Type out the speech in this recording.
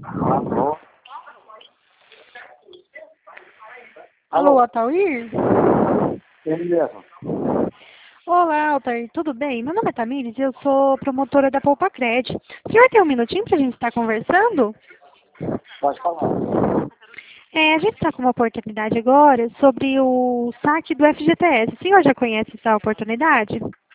Alô? Alô, Altair? Ele mesmo. Olá, Altair, tudo bem? Meu nome é Tamires e eu sou promotora da Poupacred. O senhor tem um minutinho para a gente estar conversando? Pode falar. A gente está com uma oportunidade agora sobre o saque do FGTS. O senhor já conhece essa oportunidade?